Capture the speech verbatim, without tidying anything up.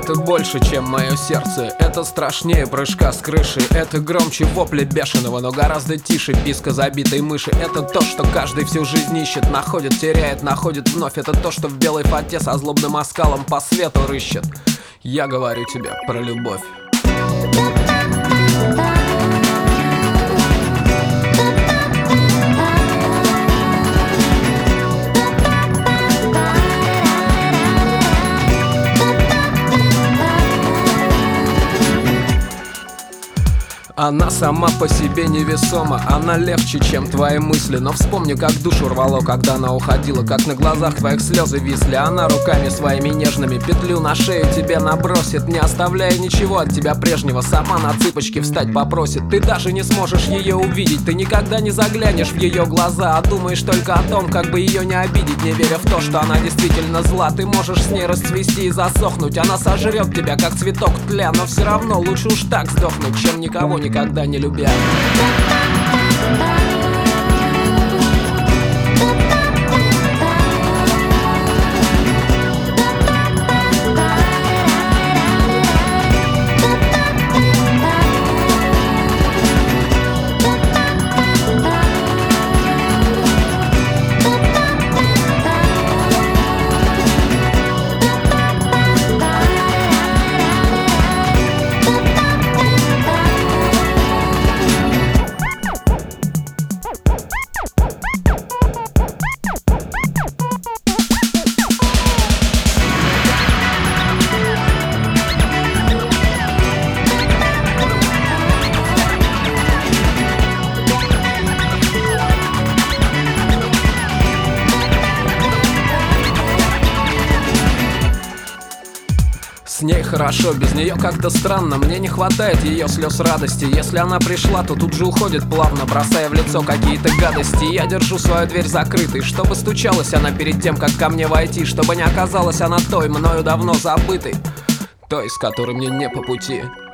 Это больше, чем мое сердце. Это страшнее прыжка с крыши. Это громче вопля бешеного, но гораздо тише писка забитой мыши. Это то, что каждый всю жизнь ищет, находит, теряет, находит вновь. Это то, что в белой фате со злобным оскалом по свету рыщет. Я говорю тебе про любовь. Она сама по себе невесома, она легче, чем твои мысли. Но вспомни, как душу рвало, когда она уходила, как на глазах твоих слезы висли. Она руками своими нежными петлю на шею тебе набросит, не оставляя ничего от тебя прежнего. Сама на цыпочки встать попросит. Ты даже не сможешь ее увидеть, ты никогда не заглянешь в ее глаза, а думаешь только о том, как бы ее не обидеть, не веря в то, что она действительно зла. Ты можешь с ней расцвести и засохнуть, она сожрет тебя, как цветок тля. Но все равно лучше уж так сдохнуть, чем никого не никогда не любя. С ней хорошо, без нее как-то странно. Мне не хватает ее слез радости. Если она пришла, то тут же уходит плавно, бросая в лицо какие-то гадости. Я держу свою дверь закрытой, чтобы стучалась она перед тем, как ко мне войти. Чтобы не оказалась она той, мною давно забытой, той, с которой мне не по пути.